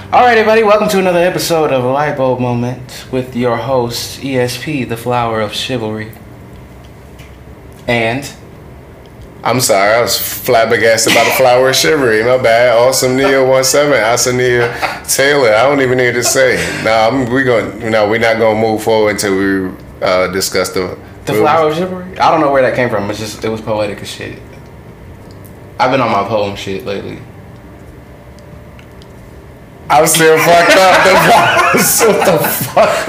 All right, everybody, welcome to another episode of Light Bulb Moment with your host, ESP, the flower of chivalry. And I'm sorry, I was flabbergasted by the flower of chivalry. My bad. Awesome Neo 17, Asania Taylor. I don't even need to say. We're not gonna move forward until we discuss the flower of chivalry. I don't know where that came from. It was poetic as shit. I've been on my poem shit lately. I'm still fucked up. What the fuck?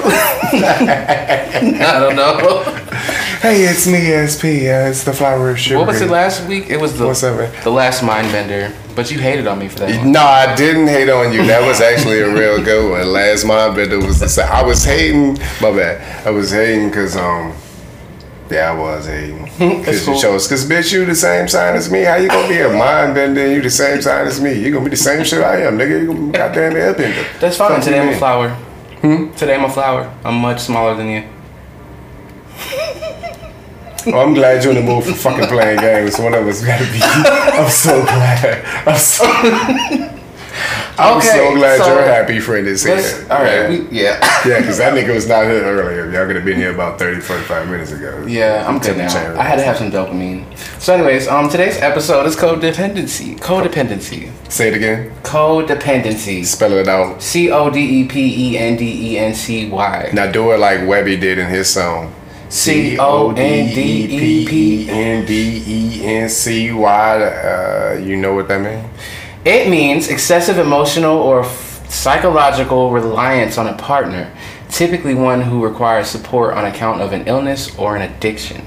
I don't know. Hey, it's me, ESP. It's the flower of chivalry. What was it last week? It was the last Mindbender. But you hated on me for that one. No, I didn't hate on you. That was actually a real good one. Last Mindbender was the same. I was hating. My bad. I was hating because I was hating. Because you chose. Because bitch, you the same sign as me. How you gonna be a Mindbender and you the same sign as me? You gonna be the same shit I am, nigga. You gonna be goddamn airbender. That's fine. Today I'm a flower. Today I'm a flower. I'm much smaller than you. Oh, I'm glad you're in the mood for fucking playing games. One of us gotta be. I'm so glad. I'm so glad your happy friend is here. All right, yeah, because that nigga was not here earlier. Y'all could have been here about 30, 45 minutes ago. Yeah, I'm good now. I had to have some dopamine. So anyways, today's episode is codependency. Codependency. Say it again. Codependency. Spell it out. CODEPENDENCY. Now do it like Webby did in his song. CODEPENDENCY. You know what that means? It means excessive emotional or psychological reliance on a partner, typically one who requires support on account of an illness or an addiction.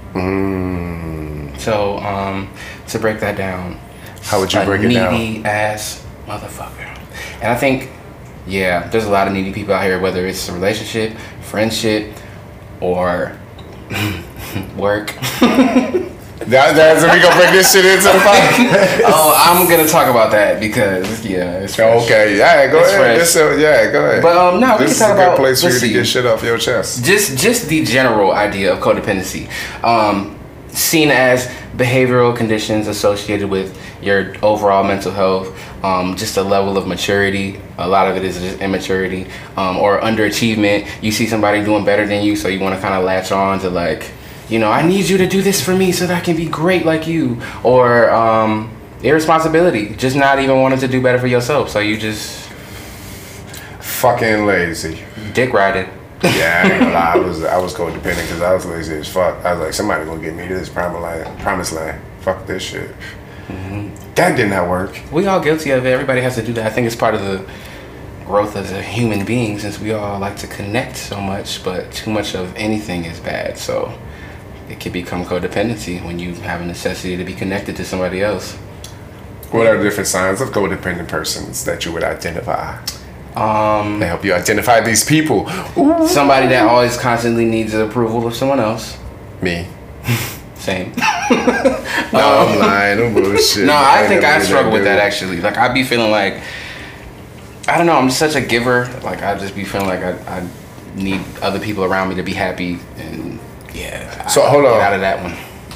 So, to break that down, how would you break it down? A needy ass motherfucker. And I think, there's a lot of needy people out here, whether it's a relationship, friendship, or work. That's we gonna bring this shit into the fight. I'm gonna talk about that because it's fresh. Okay, go ahead. Go ahead. But no, we can talk about. This is a good place for you to get shit off your chest. Just the general idea of codependency, seen as behavioral conditions associated with your overall mental health, just a level of maturity. A lot of it is just immaturity, or underachievement. You see somebody doing better than you, so you want to kind of latch on to like. I need you to do this for me so that I can be great like you. Or irresponsibility, just not even wanting to do better for yourself. So you just fucking lazy. Dick riding. Yeah, I ain't gonna lie. I was codependent because I was lazy as fuck. I was like, somebody gonna get me to this promised land. Fuck this shit. That did not work. We all guilty of it. Everybody has to do that. I think it's part of the growth as a human being, since we all like to connect so much, but too much of anything is bad. So it can become codependency when you have a necessity to be connected to somebody else. What are the different signs of codependent persons that you would identify? They help you identify these people. Ooh. Somebody that always constantly needs the approval of someone else. Me. Same. No, I'm lying. I'm bullshit. No, I think I struggle with that actually. Like I be feeling like, I don't know, I'm just such a giver. Like I just be feeling like I need other people around me to be happy, and so hold on. Get out of that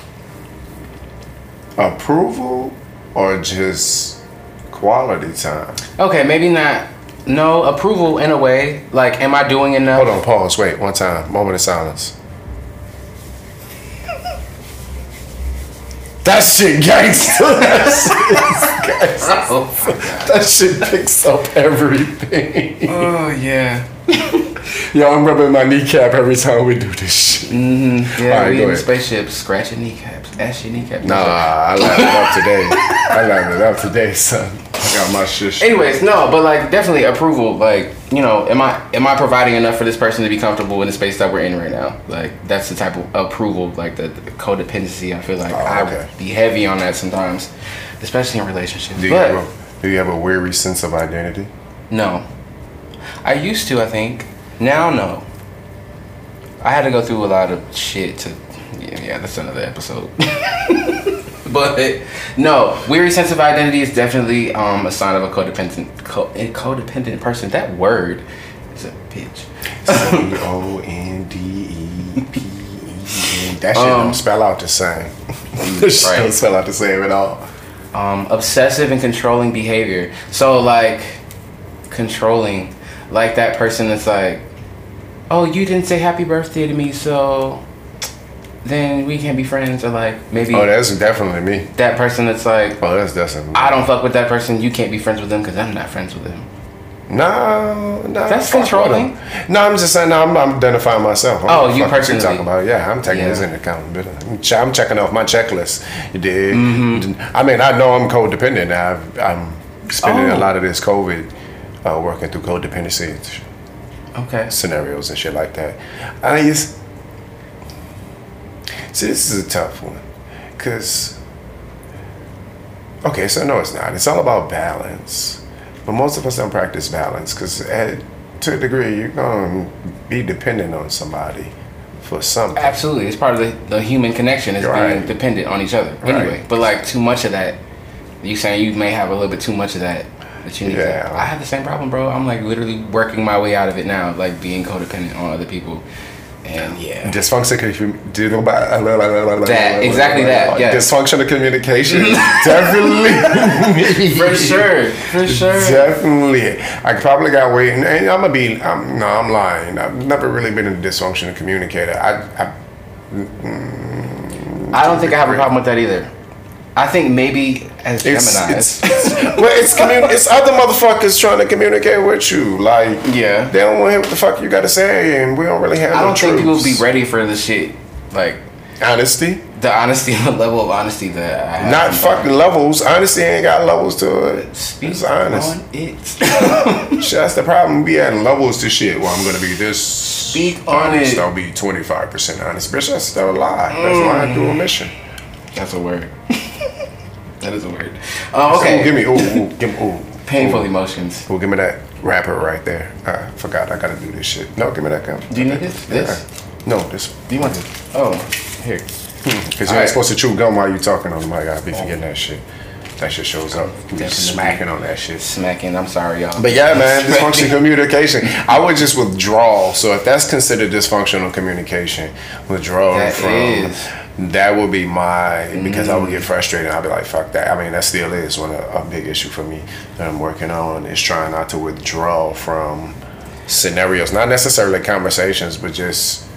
one. Approval or just quality time? Okay, maybe not. No, approval in a way. Like, am I doing enough? Hold on, pause. Wait, one time. Moment of silence. That shit gangster. That shit picks up everything. Oh, yeah. Yo, I'm rubbing my kneecap every time we do this shit. Yeah, right, we in the spaceship, scratch your kneecaps, ash your kneecaps. Nah, I laughed it up today, son. I got my shit. Anyways, no, but like definitely approval. Like, am I providing enough for this person to be comfortable in the space that we're in right now? Like that's the type of approval, like the codependency. I feel like I would be heavy on that sometimes, especially in relationships. Do you have a weary sense of identity? No, I used to. I think now, no. I had to go through a lot of shit to. Yeah, that's another episode. But no, weary sense of identity is definitely a sign of a codependent person. That word is a bitch. CONDEPEN. That shit don't spell out the same. That shit don't spell out the same at all. Obsessive and controlling behavior. So like controlling, like that person that's like, oh, you didn't say happy birthday to me, so then we can't be friends. Or like maybe that's definitely me. That person that's like, that's definitely me. I don't fuck with that person, you can't be friends with them because I'm not friends with them. No, that's controlling. No, I'm just saying. No, I'm identifying myself. You personally talking about? Yeah, I'm taking this into accountability. I'm checking off my checklist. You did. Mm-hmm. I mean, I know I'm codependent. I'm spending a lot of this COVID working through codependency. Scenarios and shit like that. See, this is a tough one, cause so no, it's not. It's all about balance. But most of us don't practice balance because to a degree, you're going to be dependent on somebody for something. Absolutely. It's part of the human connection is being dependent on each other. Anyway, but like too much of that, you saying you may have a little bit too much of that you need to. I have the same problem, bro. I'm like literally working my way out of it now, like being codependent on other people. And dysfunctional exactly that. Yeah. Dysfunctional communication, definitely. For sure. Definitely. I probably got weight, and I'm lying. I've never really been a dysfunctional communicator. I don't think I have a problem with that either. I think maybe as Gemini, it's other motherfuckers trying to communicate with you. Like, they don't want to hear what the fuck you got to say, and we don't really have. I don't think people be ready for this shit. Like honesty, the level of honesty that I have. Not fucking levels. Honesty ain't got levels to it. Speak on it. Shit, that's the problem. We adding levels to shit. Well, I'm gonna be this. Speak on honest. it. I'll be 25% honest, bitch. That's still a lie. That's lying through omission. That's a word. That is a word. Okay. Give me painful emotions. Give me that wrapper right there. I forgot. I gotta do this shit. No, give me that gum. Do you need this? No, this. Do you want this? Oh, here. Because you ain't supposed to chew gum while you talking on the mic. I be forgetting that shit. That shit shows up. Smacking on that shit. Smacking. I'm sorry, y'all. But yeah, man, dysfunctional communication. I would just withdraw. So if that's considered dysfunctional communication, withdrawal from. That would be because I would get frustrated. I'd be like, fuck that. I mean, that still is a big issue for me that I'm working on is trying not to withdraw from scenarios, not necessarily conversations, but just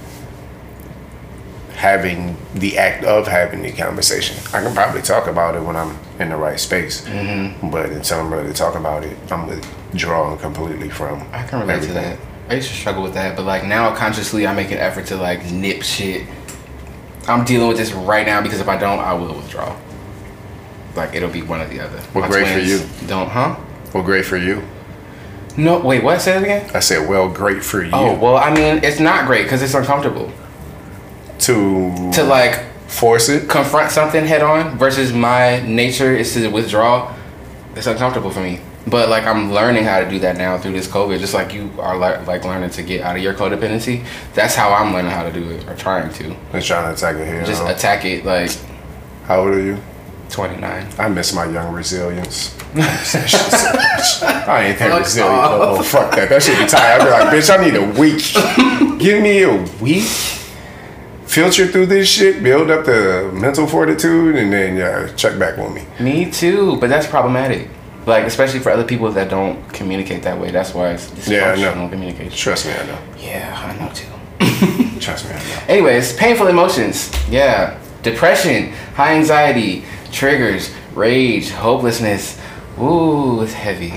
having the act of having the conversation. I can probably talk about it when I'm in the right space, but until I'm ready to talk about it, I'm withdrawing completely from I can relate to that. I used to struggle with that, but like now consciously I make an effort to like nip shit. I'm dealing with this right now because if I don't, I will withdraw. Like it'll be one or the other. Well, great for you. Well, great for you. No, wait, what? Say it again? I said, well, great for you. Oh, well, I mean, it's not great because it's uncomfortable. To like force it, confront something head on versus my nature is to withdraw. It's uncomfortable for me. But like I'm learning how to do that now through this COVID, just like you are like learning to get out of your codependency. That's how I'm learning how to do it, or trying to. Just trying to attack it here. Just attack it like. How old are you? 29. I miss my young resilience. I ain't that resilient. Oh, fuck that. That shit be tired. I be like, bitch, I need a week. Give me a week. Filter through this shit, build up the mental fortitude, and then check back on me. Me too, but that's problematic. Like, especially for other people that don't communicate that way. That's why it's dysfunctional communication. Trust me, I know. Yeah, I know too. Trust me, I know. Anyways, painful emotions. Yeah. Depression, high anxiety, triggers, rage, hopelessness. Ooh, it's heavy.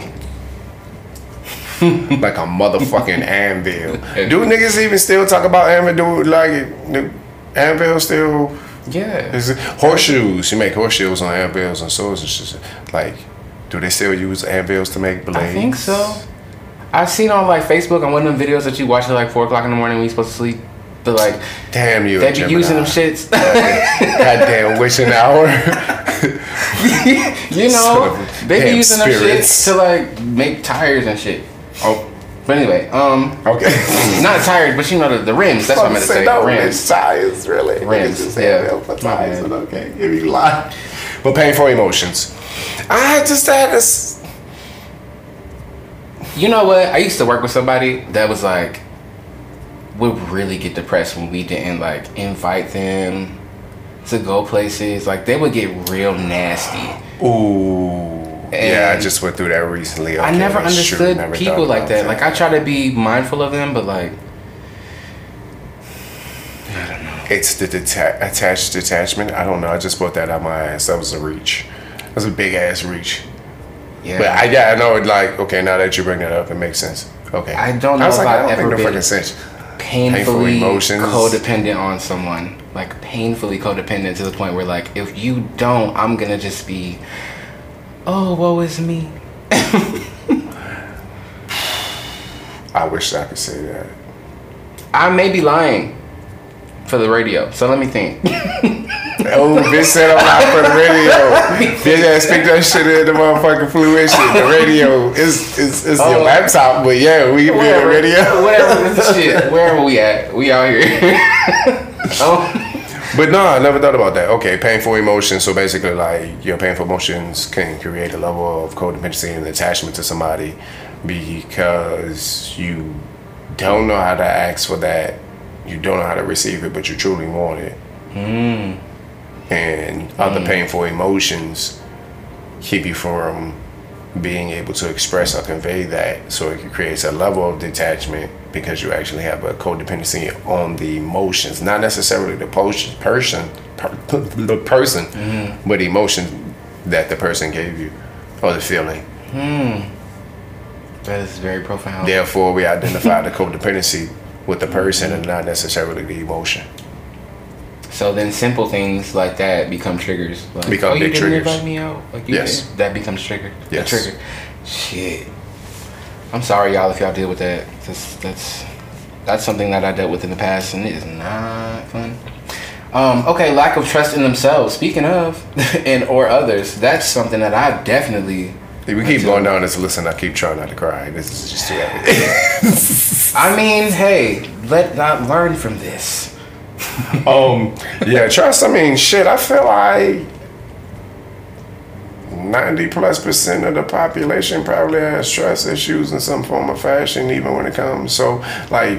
Like a motherfucking anvil. Do niggas even still talk about anvil? Do like anvil still? Yeah. Horseshoes. You make horseshoes on anvils and swords and shit. Like, do they still use anvils to make blades? I think so. I've seen on like Facebook on one of them videos that you watch at like 4 o'clock in the morning when you're supposed to sleep. But like, damn you, they be using them shits. Goddamn wishing hour. You know, they be using them shits to like make tires and shit. Oh, but anyway, okay. Not tires, but you know the rims. That's what I meant to say. No, rims. It's tires, really. Rims. Yeah. Tires, okay. If you lie. But painful emotions. I just had this. You know what? I used to work with somebody that was like, would really get depressed when we didn't like invite them to go places. Like they would get real nasty. Ooh. Yeah, I just went through that recently. I never understood people like that. Like, I try to be mindful of them, but like, I don't know. It's the attached detachment. I don't know. I just put that out my ass. That was a reach. That was a big ass reach. Yeah. But I know it. Like, okay, now that you bring that up, it makes sense. Okay. I don't know if I've ever been sense. painfully codependent on someone. Like, painfully codependent to the point where, like, if you don't, I'm gonna just be, oh, woe is me. I wish I could say that. I may be lying for the radio, so let me think. Oh, bitch said I'm not for the radio. Bitch ass picked that shit in the motherfucking fruition. The radio is your laptop, but yeah, we can be on the radio. Whatever shit, wherever we at, we out here. But no, I never thought about that. Okay, painful emotions. So basically, like, your painful emotions can create a level of codependency and attachment to somebody because you don't know how to ask for that. You don't know how to receive it, but you truly want it. And other painful emotions keep you from being able to express or convey that. So it creates a level of detachment because you actually have a codependency on the emotions, not necessarily the person, but the emotion that the person gave you or the feeling. That is very profound. Therefore, we identify the codependency with the person and not necessarily the emotion. So then simple things like that become triggers. Like, become big triggers. You didn't invite me out. Like, you yes. did. That becomes trigger. Yes. A trigger. Shit. I'm sorry, y'all, if y'all deal with that. That's something that I dealt with in the past, and it is not fun. Okay, lack of trust in themselves. Speaking of, and or others, that's something that I definitely. We keep going down this list, and I keep trying not to cry. This is just too heavy. I mean, hey, let not learn from this. Yeah, trust. I mean, shit. I feel like 90+% of the population probably has trust issues in some form or fashion, even when it comes. So, like,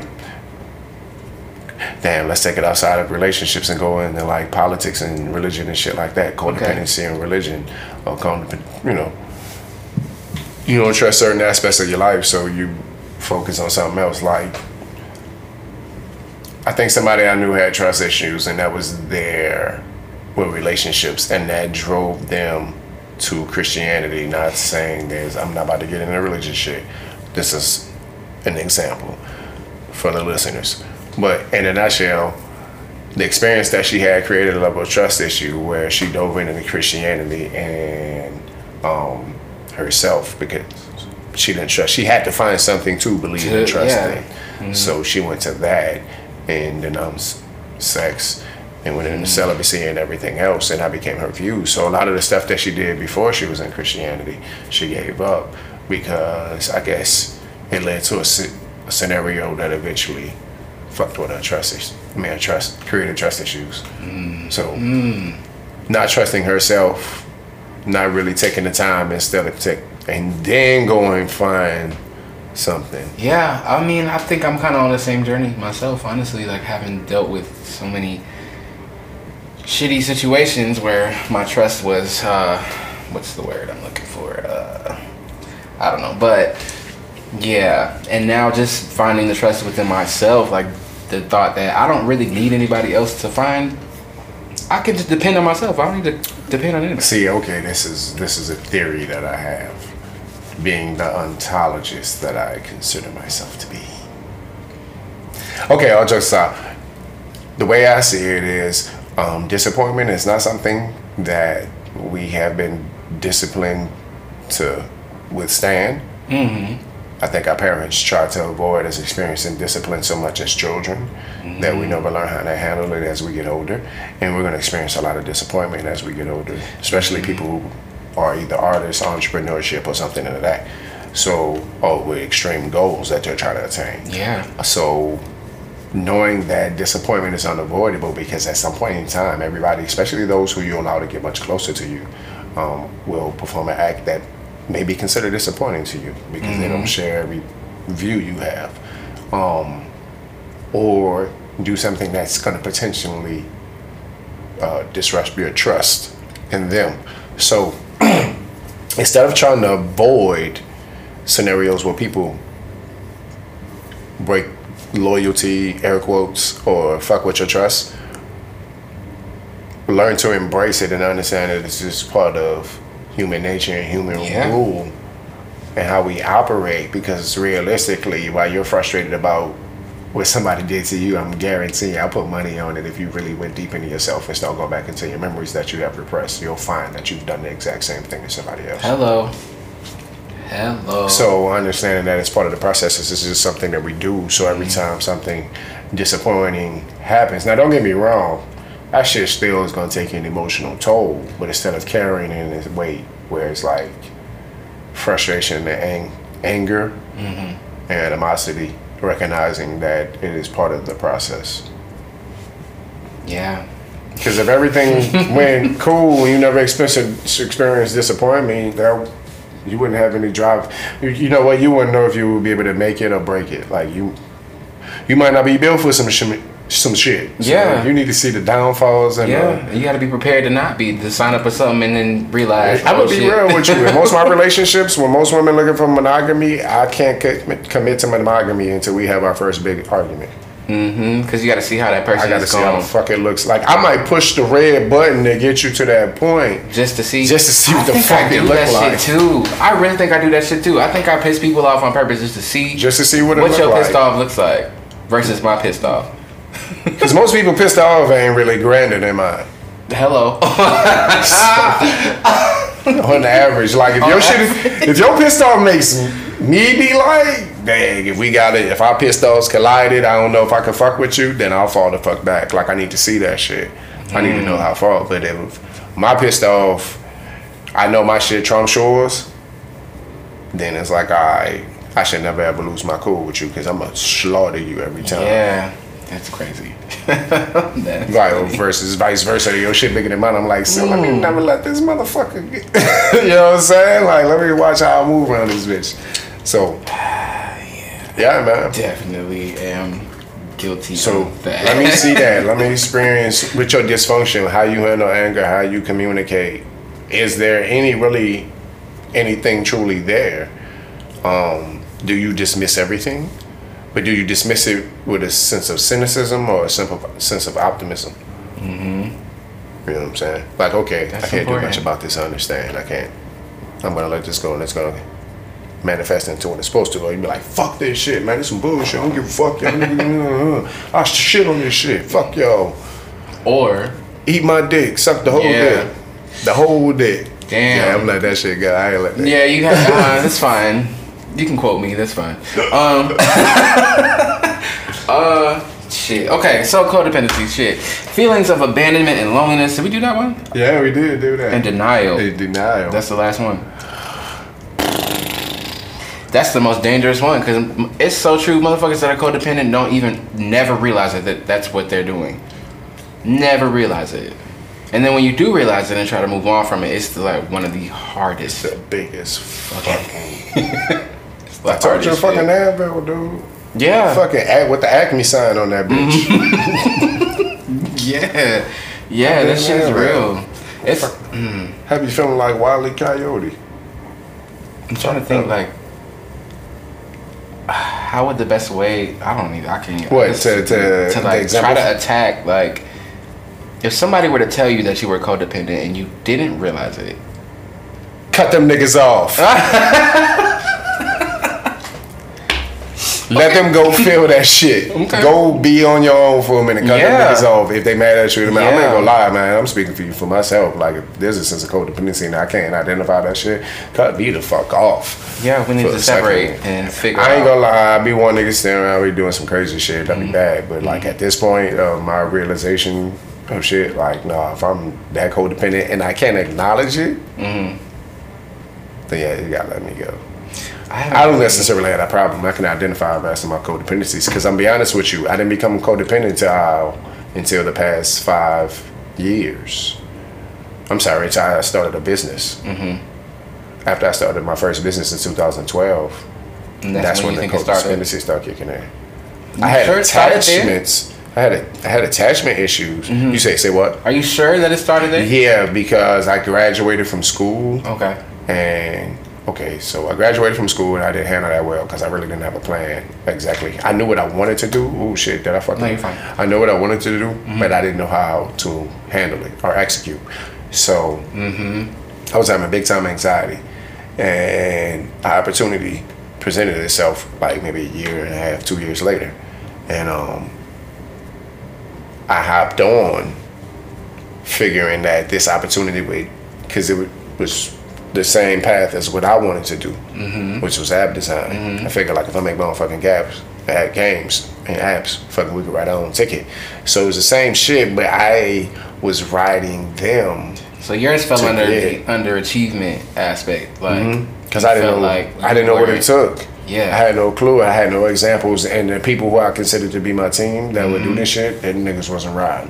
damn, let's take it outside of relationships and go into like politics and religion and shit like that. Codependency and religion, or you don't trust certain aspects of your life, so you focus on something else. Like, I think somebody I knew had trust issues, and that was there with relationships, and that drove them to Christianity. Not saying I'm not about to get into religious shit. This is an example for the listeners. But in a nutshell, the experience that she had created a level of trust issue where she dove into Christianity and herself, because she didn't trust. She had to find something to believe and trust in. Mm-hmm. So she went to that and denounced sex and went into celibacy and everything else, and that became her view. So a lot of the stuff that she did before she was in Christianity, she gave up because I guess it led to a scenario that eventually fucked with her created trust issues. So not trusting herself, not really taking the time instead of and then go and find something. Yeah, I mean, I think I'm kind of on the same journey myself, honestly, like having dealt with so many shitty situations where my trust was, what's the word I'm looking for? I don't know, but yeah, and now just finding the trust within myself, like the thought that I don't really need anybody else to find. I can just depend on myself. I don't need to depend on anybody. See, okay, this is a theory that I have, being the ontologist that I consider myself to be. Okay, all jokes aside, the way I see it is, disappointment is not something that we have been disciplined to withstand. I think our parents try to avoid us experiencing discipline so much as children that we never learn how to handle it as we get older. And we're going to experience a lot of disappointment as we get older, especially people who are either artists, entrepreneurship, or something like that. So, with extreme goals that they're trying to attain. Yeah. So, knowing that disappointment is unavoidable, because at some point in time, everybody, especially those who you allow to get much closer to you, will perform an act that may be considered disappointing to you because they don't share every view you have, or do something that's going to potentially disrupt your trust in them. So instead of trying to avoid scenarios where people break loyalty, air quotes, or fuck with your trust, learn to embrace it and understand that it's just part of human nature and human rule and how we operate. Because realistically, while you're frustrated about what somebody did to you, I'm guaranteeing, I'll put money on it, if you really went deep into yourself and start going back into your memories that you have repressed, you'll find that you've done the exact same thing to somebody else. Hello. So understanding that it's part of the process, this is just something that we do. So every time something disappointing happens, now don't get me wrong, that shit still is going to take an emotional toll, but instead of carrying it in this weight where it's like frustration and anger and animosity, recognizing that it is part of the process. Yeah. Because if everything went cool, you never experienced disappointment, that you wouldn't have any drive. You know what? You wouldn't know if you would be able to make it or break it. Like you might not be built for some shit. So you need to see the downfalls and you got to be prepared to not be, to sign up for something and then realize. I'm gonna be real with you. In most of my relationships, when most women looking for monogamy, I can't commit to monogamy until we have our first big argument. Because you got to see how that person. I got to see how the fuck it looks like. I might push the red button to get you to that point, just to see what the fuck it look like. Shit too. I really think I do that shit too. I think I piss people off on purpose just to see what your pissed off looks like versus my pissed off. Because most people pissed off ain't really grander than mine. Hello. On the average, like if your pissed off makes me be like, dang, if our pissed offs collided, I don't know if I can fuck with you, then I'll fall the fuck back. Like, I need to see that shit. I need to know how far. But if my pissed off, I know my shit trumps yours, then it's like, I should never ever lose my cool with you, because I'm gonna slaughter you every time. Yeah, that's crazy. Right, versus vice versa. Your shit bigger than mine. I'm like, so let me never let this motherfucker get. You know what I'm saying? Like, let me watch how I move around this bitch. So, yeah, man. Definitely am guilty. So of that. Let me see that. Let me experience with your dysfunction, how you handle anger, how you communicate. Is there anything truly there? Do you dismiss everything? But do you dismiss it with a sense of cynicism or a simple sense of optimism? You know what I'm saying? Like, okay, I can't do much about this. I understand. I can't. I'm gonna let this go, and it's gonna manifest into what it's supposed to. Or you be like, fuck this shit, man. This some bullshit. I don't give a fuck, y'all. I shit on this shit. Fuck y'all. Or eat my dick. Suck the whole dick. The whole dick. Damn. Yeah, I'm let that shit go. I ain't let that. Yeah, you got. That's fine. You can quote me. That's fine. Shit. Okay, so codependency. Shit. Feelings of abandonment and loneliness. Did we do that one? Yeah, we did do that. And denial. Denial. That's the last one. That's the most dangerous one, because it's so true. Motherfuckers that are codependent don't even never realize that that's what they're doing. Never realize it. And then when you do realize it and try to move on from it, it's like one of the hardest. It's the biggest fucking. I told you a fucking Advil, dude. Yeah. Fucking with the Acme sign on that bitch. Yeah, that shit is real. It's. Have you feeling like Wile E. Coyote? I'm trying to think like. How would the best way? I can't. What to like try to attack like. If somebody were to tell you that you were codependent and you didn't realize it, cut them niggas off. Let them go feel that shit. Okay. Go be on your own for a minute. Cut them niggas off if they mad at you. Man, I'm not gonna lie, man. I'm speaking for you for myself. Like, if there's a sense of codependency and I can't identify that shit, cut me the fuck off. Yeah, we need to separate and figure out. I ain't gonna lie, I be one nigga standing around be doing some crazy shit. That'd be bad. But like at this point, my realization of shit, like, nah, if I'm that codependent and I can't acknowledge it, then yeah, you gotta let me go. I don't necessarily have that problem. I can identify the rest of my codependencies, because I'm be honest with you, I didn't become codependent until the past 5 years. I'm sorry, until I started a business. After I started my first business in 2012, that's when the codependency started kicking in. I had attachments. I had attachment issues. You say what? Are you sure that it started there? Yeah, because I graduated from school. Okay. And okay, so I graduated from school and I didn't handle that well because I really didn't have a plan exactly. I knew what I wanted to do. Oh shit, did I fuck No, up? you're fine. I know what I wanted to do, but I didn't know how to handle it or execute. So I was having big time anxiety, and an opportunity presented itself like maybe a year and a half, 2 years later, and I hopped on, figuring that this opportunity would, because it was the same path as what I wanted to do, which was app design. I figured like if I make motherfucking games and apps, fucking we could write our own ticket. So it was the same shit, but I was writing them. So yours fell under the underachievement aspect, like because I didn't know I didn't know what it took. Yeah, I had no clue. I had no examples, and the people who I considered to be my team that would do this shit, them niggas wasn't riding.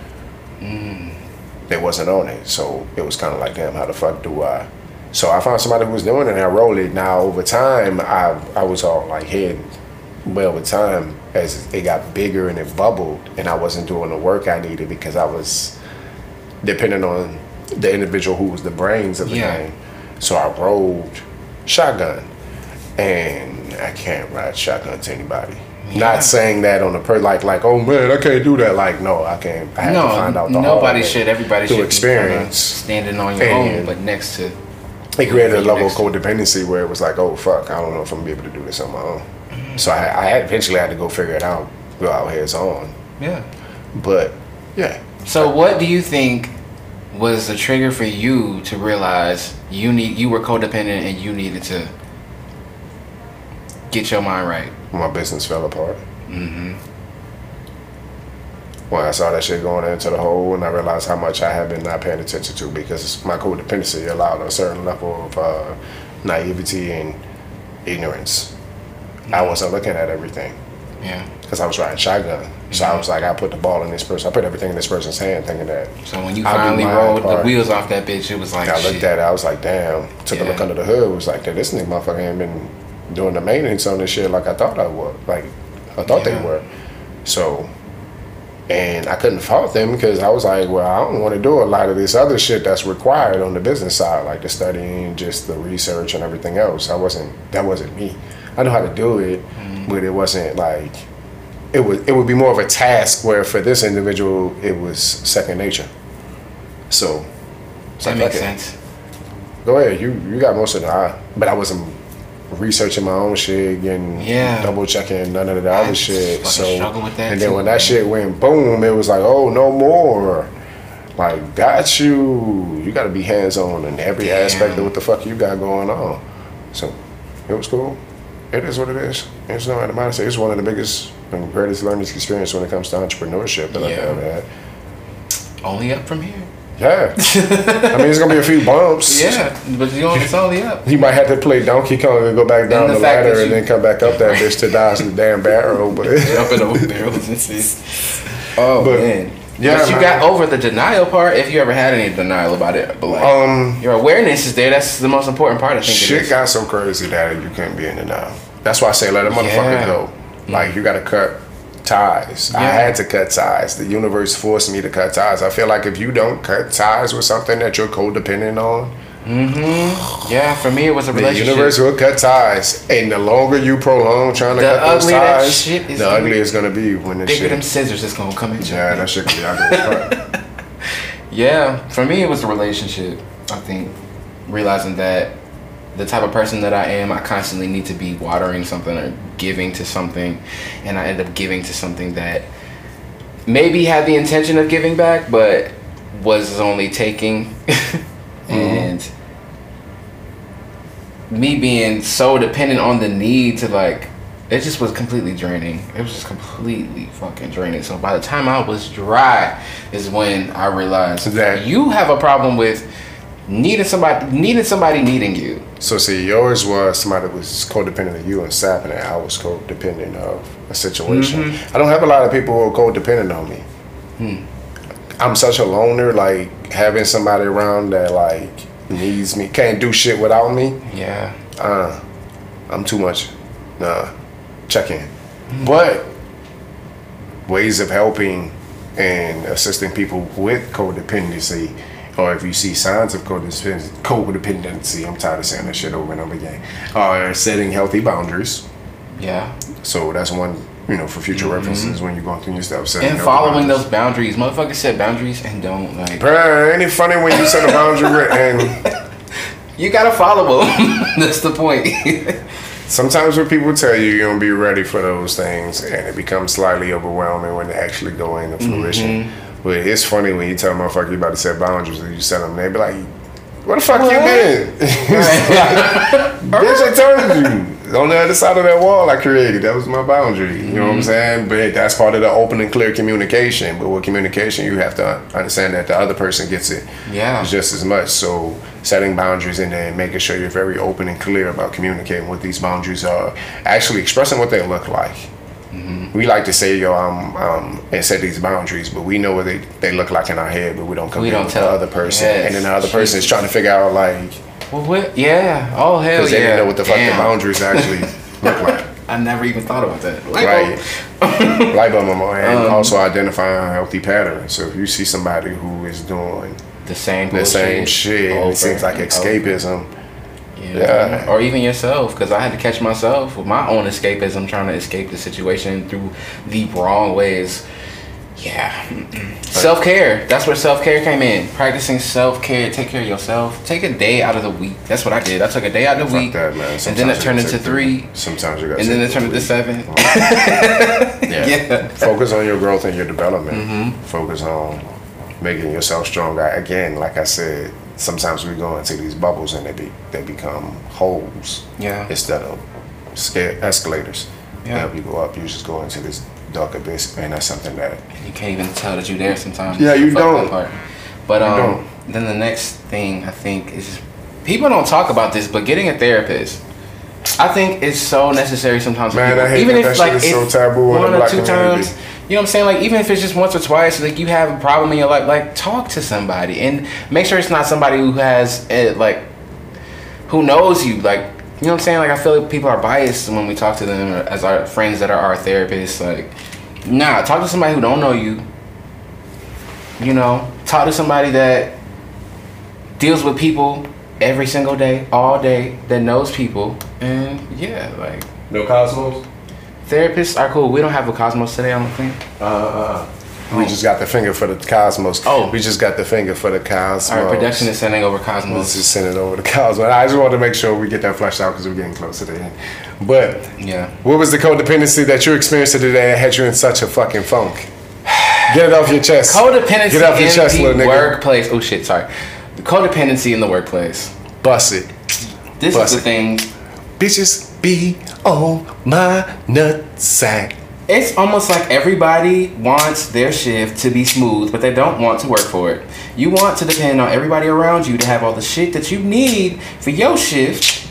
They wasn't on it, so it was kind of like, damn, how the fuck do I? So I found somebody who was doing it, and I rolled it. Now over time, I was all like head. Well, with time, as it got bigger and it bubbled, and I wasn't doing the work I needed because I was depending on the individual who was the brains of the game. So I rolled shotgun, and I can't ride shotgun to anybody. Not saying that on the like oh man, I can't do that. Like no, I can't. I had to find out the nobody should. Everybody should experience be standing on your own, but next to. It created a level of codependency where it was like, oh fuck, I don't know if I'm gonna be able to do this on my own. So I eventually had to go figure it out, go out heads on. Yeah. But yeah. So what do you think was the trigger for you to realize you were codependent and you needed to get your mind right? My business fell apart. When I saw that shit going into the hole, and I realized how much I had been not paying attention to, because my codependency allowed a certain level of naivety and ignorance. I wasn't looking at everything. Yeah. Because I was riding shotgun. So I was like, I put the ball in this person. I put everything in this person's hand, thinking that. So when you finally rolled the wheels off that bitch, it was like, I looked at it, I was like, damn. Took a look under the hood. It was like, this nigga motherfucker ain't been doing the maintenance on this shit like I thought I would. Like, I thought they were. So, and I couldn't fault them because I was like, well, I don't want to do a lot of this other shit that's required on the business side, like the studying, just the research and everything else. That wasn't me. I know how to do it, but it wasn't like, it would be more of a task where for this individual, it was second nature. So, that makes sense. Go ahead, you got most of the, but I wasn't researching my own shit and double checking none of the other shit. So, and then when that shit went boom, it was like, oh, no more. Like, got you. You got to be hands on in every aspect of what the fuck you got going on. So, it was cool. It is what it is. It's no matter what. It's one of the biggest and greatest learning experience when it comes to entrepreneurship that I've ever had. Only up from here. Yeah. I mean, it's going to be a few bumps. Yeah, but it's only up. You might have to play Donkey Kong and go back down the ladder and then come back up that bitch to dodge the damn barrel. But jumping over barrels and shit. Oh, man. Yeah, but you got over the denial part, if you ever had any denial about it. But like, your awareness is there. That's the most important part, I think. Shit got so crazy that you can't be in denial. That's why I say let a motherfucker go. Like, you got to cut ties. I had to cut ties. The universe forced me to cut ties. I feel like if you don't cut ties with something that you're codependent on, yeah, for me it was a relationship. The universe will cut ties, and the longer you prolong trying to cut those ties, the uglier it's gonna be when this shit. Them scissors is gonna come at you. Yeah, that shit can be ugly. Yeah, for me it was a relationship. I think realizing that the type of person that I am, I constantly need to be watering something or giving to something, and I end up giving to something that maybe had the intention of giving back, but was only taking. And me being so dependent on the need to, like, it just was completely draining. It was just completely fucking draining. So by the time I was dry is when I realized that you have a problem with needing somebody needing you. So see, yours was somebody that was codependent of you and sapping it. I was codependent of a situation. I don't have a lot of people who are codependent on me. I'm such a loner, like having somebody around that like needs me, can't do shit without me. Yeah. I'm too much. Nah. Check in. But ways of helping and assisting people with codependency or if you see signs of codependency, I'm tired of saying that shit over and over again, are setting healthy boundaries. Yeah. So that's one, for future references when you're going through your stuff. And following those boundaries. Motherfuckers set boundaries and don't, like... Bruh, ain't it funny when you set a boundary and... You gotta follow them. That's the point. Sometimes when people tell you you're gonna be ready for those things, and it becomes slightly overwhelming when they actually go into fruition. But it's funny when you tell a motherfucker you about to set boundaries and you set them, they be like, "Where the fuck you been?" Bitch, I told you. On the other side of that wall I created, that was my boundary. You know what I'm saying? But that's part of the open and clear communication. But with communication, you have to understand that the other person gets it just as much. So setting boundaries and then making sure you're very open and clear about communicating what these boundaries are, actually expressing what they look like. We like to say, and set these boundaries, but we know what they look like in our head, but we don't compare with the other person. And then the other person is trying to figure out, like... Well, what? Yeah. Oh, hell yeah. Because they didn't know what the fuck the boundaries actually look like. I never even thought about that. Right. Light bulb moment. And also identifying healthy patterns. So if you see somebody who is doing the same shit, and it seems like escapism. Yeah. Or even yourself, because I had to catch myself with my own escapism, trying to escape the situation through the wrong ways. Yeah. Self-care. That's where self-care came in. Practicing self-care. Take care of yourself. Take a day out of the week. That's what I did. I took a day out of the week. That, man. And then it turned into 3. Sometimes you got. And then it turned into 7. Yeah. Focus on your growth and your development. Focus on making yourself stronger. Again, like I said, sometimes we go into these bubbles and they become holes. Yeah. Instead of escalators. Yeah. Help you go up. You just go into this dark abyss, and that's something that you can't even tell that you're there sometimes. Yeah, you don't. But then the next thing I think is, people don't talk about this, but getting a therapist, I think is so necessary sometimes. Man, I hate even that. if That shit is so taboo in the black community. 1 or 2 times, you know what I'm saying? Like, even if it's just once or twice, like you have a problem in your life, like talk to somebody and make sure it's not somebody who has who knows you, like. You know what I'm saying? Like, I feel like people are biased when we talk to them as our friends that are our therapists. Like, nah, talk to somebody who don't know you. You know, talk to somebody that deals with people every single day, all day, that knows people. And yeah, like. No Cosmos? Therapists are cool. We don't have a Cosmos today, I don't think. We just got the finger for the Cosmos. Oh. We just got the finger for the Cosmos. Our production is sending over Cosmos. Let's just send it over to Cosmos. I just wanted to make sure we get that fleshed out because we're getting close to the end. But yeah, what was the codependency that you experienced today that had you in such a fucking funk? Get it off your chest. Codependency Get off your chest, in little the nigga. workplace. Oh shit, sorry. The codependency in the workplace. Bust it. This Bust is the thing. Bitches be on my nutsack. It's almost like everybody wants their shift to be smooth, but they don't want to work for it. You want to depend on everybody around you to have all the shit that you need for your shift.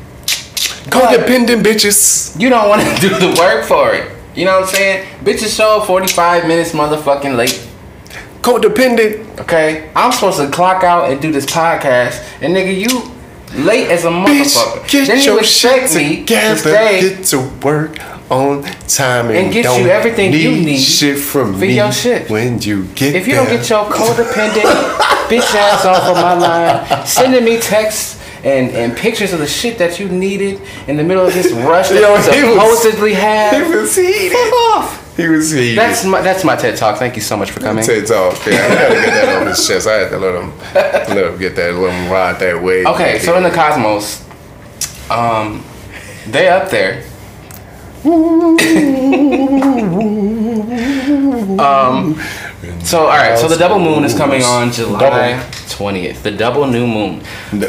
Codependent bitches. You don't want to do the work for it. You know what I'm saying? Bitches show up 45 minutes motherfucking late. Codependent. Okay? I'm supposed to clock out and do this podcast, and nigga, you late as a motherfucker. Bitch, get then you your expect shit me together, to stay get to work on time and get don't you everything you need shit from for me your shit. When you get if you there. don't get your codependent bitch ass off of my line, sending me texts and pictures of the shit that you needed in the middle of this rush that you supposedly have. He was heated. Fuck off. He was heated. That's my TED Talk. Thank you so much for coming. TED Talk. Yeah, I gotta get that off his chest. I had to let him get that, let him ride that wave. Okay, so in the Cosmos, they up there. So all right, so the double moon is coming on July 20th. The double new moon. The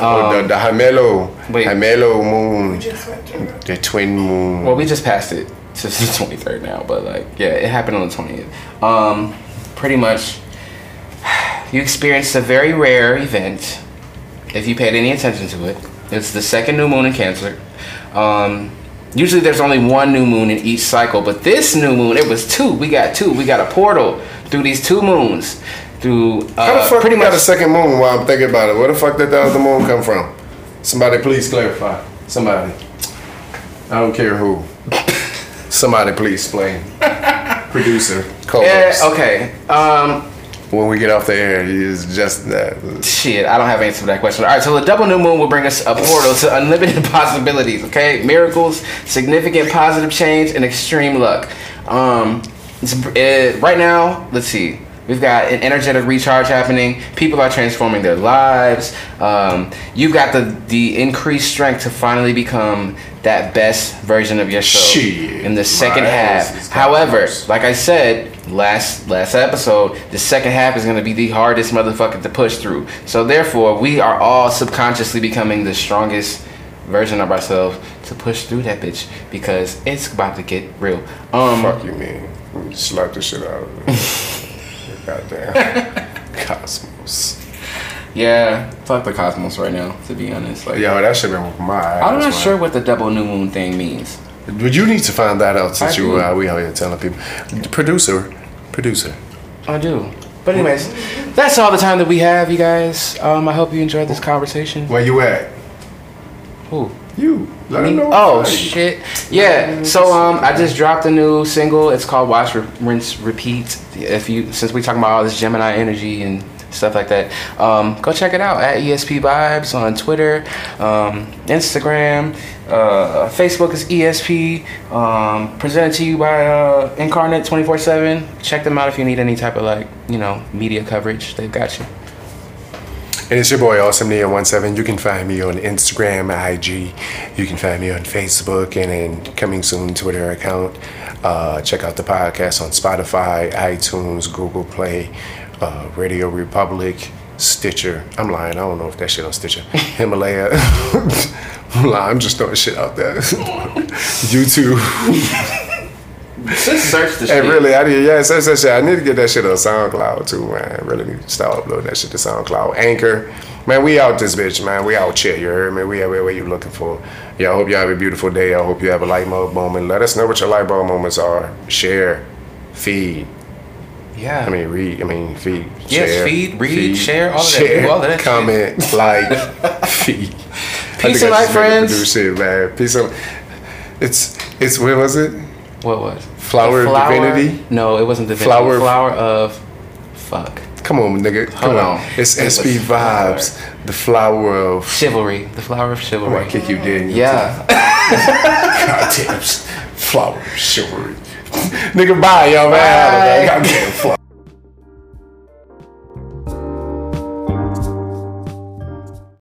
Gemelo moon. The twin moon. Well, we just passed it to the 23rd now, but like, yeah, it happened on the 20th. Pretty much, you experienced a very rare event. If you paid any attention to it, it's the second new moon in Cancer. Usually there's only one new moon in each cycle, but this new moon, it was 2. We got 2. We got a portal through these 2 moons. Through how the fuck we got a second moon while I'm thinking about it? Where the fuck did the other moon come from? Somebody please clarify. Somebody. I don't care who. Somebody please explain. Producer. Co-host. Okay. when we get off the air, is just that. Shit, I don't have an answer for that question. All right, so the double new moon will bring us a portal to unlimited possibilities. Okay, miracles, significant positive change, and extreme luck. Right now, let's see. We've got an energetic recharge happening. People are transforming their lives. You've got the increased strength to finally become that best version of yourself in the second half. However, like I said last episode, the second half is going to be the hardest motherfucker to push through. So therefore, we are all subconsciously becoming the strongest version of ourselves to push through that bitch, because it's about to get real. Fuck you, man. Slap the shit out of it. Goddamn. Cosmos. Yeah, fuck the cosmos right now, to be honest. Like, yo, that shit been with my eyes. I'm not sure what the double new moon thing means. But you need to find that out since we out here telling people. Producer. I do. But anyways, that's all the time that we have, you guys. I hope you enjoyed this conversation. Where you at? Who? You. Let me know. Oh shit. Yeah. So I just dropped a new single. It's called Watch, Rinse, Repeat. Since we talking about all this Gemini energy and stuff like that, go check it out at ESP Vibes on Twitter, Instagram, Facebook is ESP. Presented to you by Incarnate 24/7. Check them out if you need any type of media coverage. They've got you. And it's your boy Awesome Neo 17. You can find me on Instagram, IG. You can find me on Facebook, and then coming soon Twitter account. Check out the podcast on Spotify, iTunes, Google Play, Radio Republic, Stitcher. I'm lying. I don't know if that shit on Stitcher. Himalaya. I'm lying. I'm just throwing shit out there. YouTube. Just search the shit. Hey, really, search that shit. I need to get that shit on SoundCloud too, man. I really need to start uploading that shit to SoundCloud. Anchor. Man, we out this bitch, man. We out here, you heard me? We everywhere you looking for. Yeah, I hope you have a beautiful day. I hope you have a light bulb moment. Let us know what your light bulb moments are. Share. Feed. Yeah. Feed. Yes, share, feed, read, share, all of share, that. All of that comment, shit. like, feed. Peace and light, friends. Do shit, man. Peace and it's where was it? What was? Flower of Divinity? No, it wasn't Divinity. Flower of fuck. Come on, nigga. Come on. It's SB Vibes. The flower of chivalry. The flower of chivalry. I kick you dead. Yeah. Goddamn. Flower of chivalry. Nigga, bye, yo, man. Goddamn flower.